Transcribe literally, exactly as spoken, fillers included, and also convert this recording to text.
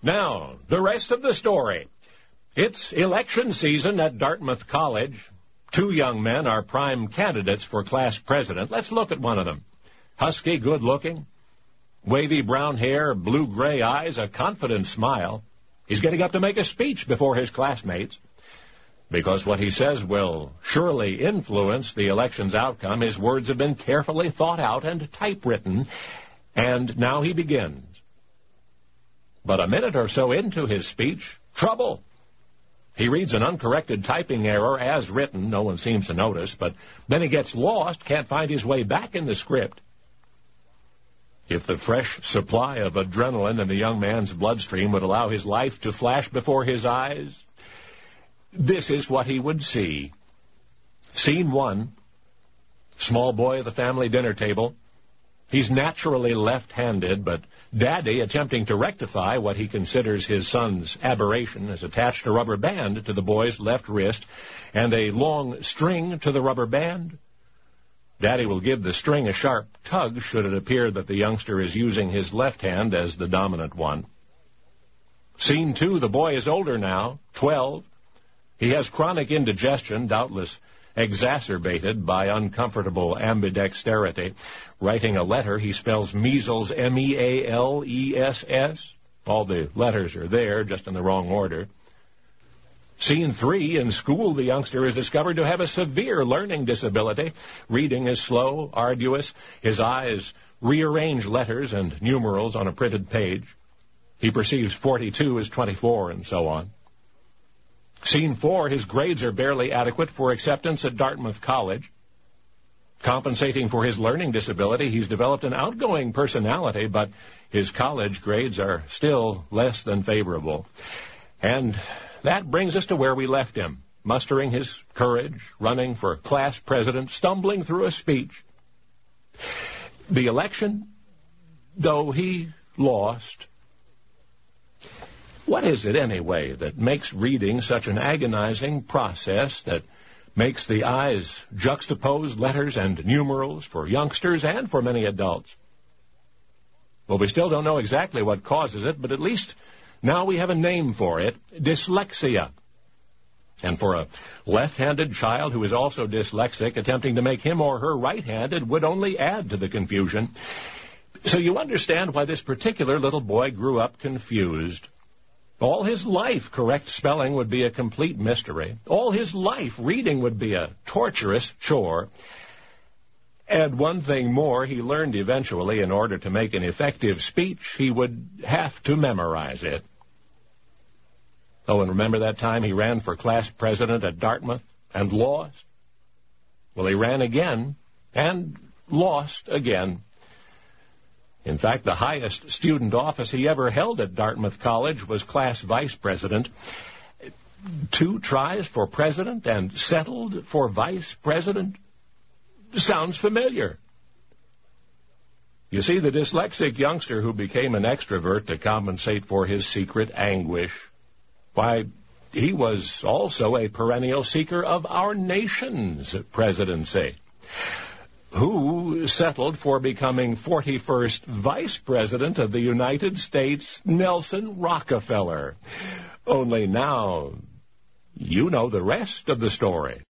Now, the rest of the story. It's election season at Dartmouth College. Two young men are prime candidates for class president. Let's look at one of them. Husky, good-looking, wavy brown hair, blue-gray eyes, a confident smile. He's getting up to make a speech before his classmates. Because what he says will surely influence the election's outcome, his words have been carefully thought out and typewritten, and now he begins. But a minute or so into his speech, trouble. He reads an uncorrected typing error as written. No one seems to notice, but then he gets lost, can't find his way back in the script. If the fresh supply of adrenaline in the young man's bloodstream would allow his life to flash before his eyes, this is what he would see. Scene one, small boy at the family dinner table. He's naturally left-handed, but Daddy, attempting to rectify what he considers his son's aberration, has attached a rubber band to the boy's left wrist and a long string to the rubber band. Daddy will give the string a sharp tug should it appear that the youngster is using his left hand as the dominant one. Scene two, the boy is older now, twelve. He has chronic indigestion, doubtless exacerbated by uncomfortable ambidexterity. Writing a letter, he spells measles M E A L E S S. All the letters are there, just in the wrong order. Scene three, in school, the youngster is discovered to have a severe learning disability. Reading is slow, arduous. His eyes rearrange letters and numerals on a printed page. He perceives forty-two as twenty-four, and so on. Scene four, his grades are barely adequate for acceptance at Dartmouth College. Compensating for his learning disability, he's developed an outgoing personality, but his college grades are still less than favorable. And that brings us to where we left him, mustering his courage, running for class president, stumbling through a speech. The election, though he lost. What is it, anyway, that makes reading such an agonizing process, that makes the eyes juxtapose letters and numerals for youngsters and for many adults? Well, we still don't know exactly what causes it, but at least now we have a name for it, dyslexia. And for a left-handed child who is also dyslexic, attempting to make him or her right-handed would only add to the confusion. So you understand why this particular little boy grew up confused. All his life, correct spelling would be a complete mystery. All his life, reading would be a torturous chore. And one thing more, he learned eventually, in order to make an effective speech, he would have to memorize it. Oh, and remember that time he ran for class president at Dartmouth and lost? Well, he ran again and lost again. In fact, the highest student office he ever held at Dartmouth College was class vice president. Two tries for president and settled for vice president? Sounds familiar. You see, the dyslexic youngster who became an extrovert to compensate for his secret anguish, why, he was also a perennial seeker of our nation's presidency. Who settled for becoming forty-first Vice President of the United States, Nelson Rockefeller. Only now, you know the rest of the story.